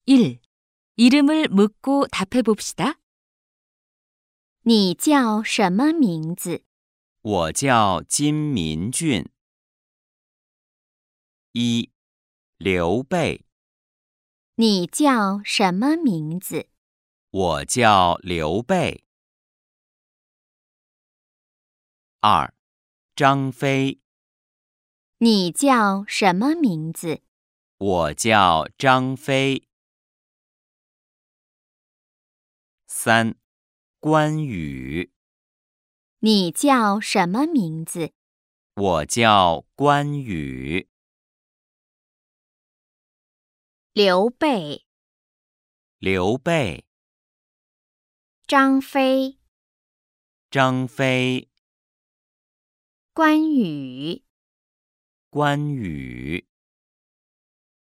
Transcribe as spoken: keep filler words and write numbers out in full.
일. 이름을 묻고 답해 봅시다. 你叫什么名字？ 我叫金民俊。一、刘备。 你叫什么名字？ 我叫刘备。二、张飞。 你叫什么名字？ 我叫张飞。三、关羽。 你叫什么名字？ 我叫关羽。 刘备、 刘备、 张飞、 张飞、 关羽。 关羽。